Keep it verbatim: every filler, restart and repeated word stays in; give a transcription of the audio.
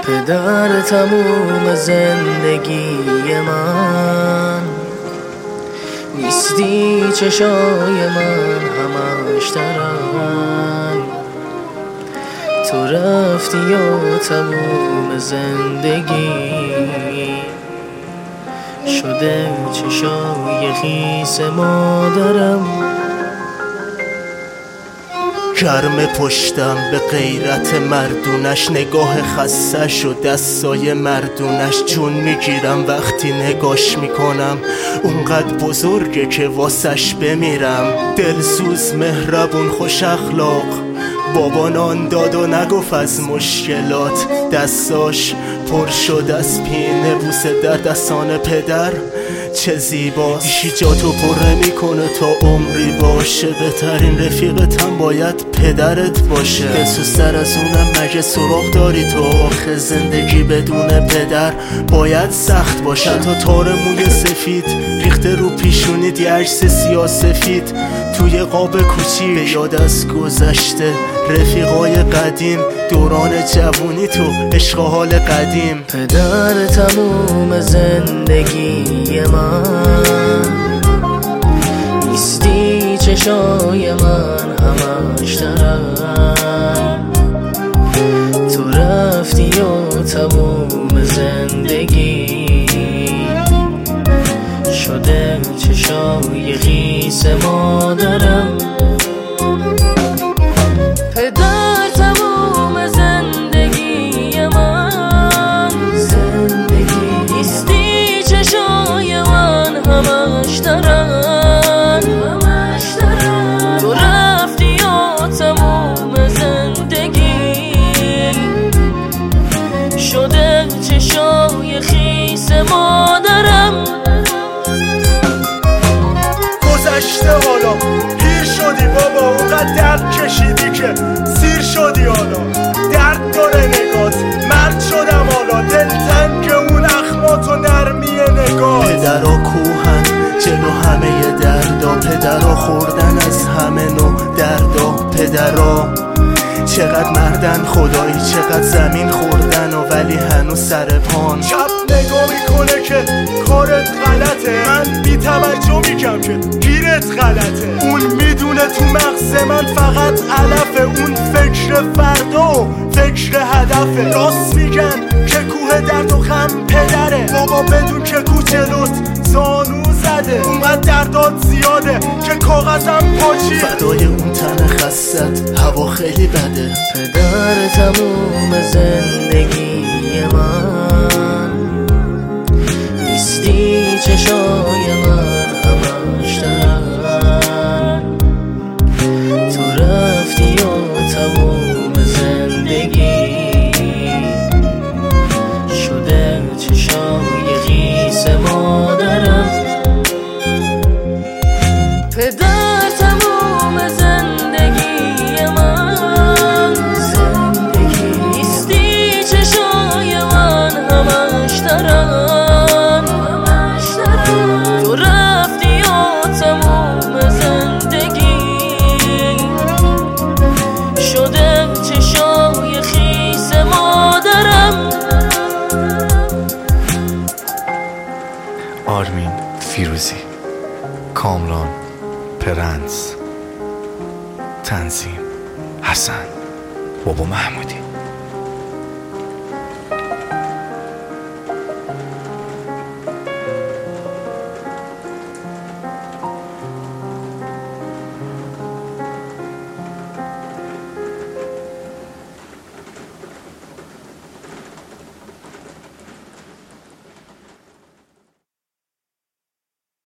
پدر تموم زندگی من نیستی، چشای من همش ترن تو رفتی و تموم زندگی شده چشای خیس مادرم. گرم پشتم به غیرت مردونش، نگاه خستش و دستای مردونش. جون میگیرم وقتی نگاش میکنم، اونقدر بزرگه که واسش بمیرم. دلسوز مهربون خوش اخلاق، بابا نان داد و نگفت از مشکلات. دستاش پر شد از پینه، بوسه در دستان پدر چه زیباست. ایشی جاتو پر میکنه تا عمری باشه، بهترین رفیقتم باید پدرت باشه. دلسوزتر از اونم مگه سراغ داری تو؟ آخه زندگی بدون پدر باید سخت باشه. تا تار موی سفید ریخته رو پیشونید، یه عکس سیاه سفید توی قاب کوچیک، به یاد از گذشته رفیقای قدیم، دوران جوونی تو عشق حال قدیم. پدر تموم زندگی من نیستی، چشای من همش ترن تو رفتی و تموم زندگی شده چشای خیس مادرم. پدر تموم زندگی من زندگی نیستی، چشای من همش ترن تو رفتی و تموم زندگی شده چشای خیس مادرم. گذشته حالا پیر شدی بابا، اونقدر درد کشیدی که سیر شدی. حالا درد داره نگات، مرد شدم حالا دلتنگ اون اخمات و نرمی نگات. پدرها کوهن جلو همه دردا، پدرها خوردن از همه نوع دردا. پدرها چقدر مردن خدایی، چقدر زمین خوردن و ولی هنوز سر پان. شب نگاه میکنه که کارت غلطه، من بی توجه میگم که گیرت غلطه. اون میدونه تو مغز من فقط علفه، اون فکر فردا و فکر هدفه. راست میگن که کوه درد و غم پدره، بابا بدون که کوچلوت زانو زده. اونقدر دردات زیاده که کاغذم پاچی، فدای اون تن خستت هوا خیلی بده. پدر تموم زندگی من نیستی، چشای من همش ترن تو رفتی و تموم زندگی شده چشای خیس مادرم. پدر تموم زندگی من زندگی نیستی، چشای من همش ترن تو رفتی و تموم زندگی شده چشای خیس مادرم. آرمین فیروزی، کامران پرنس، تنظیم حسن، بابا محمودی.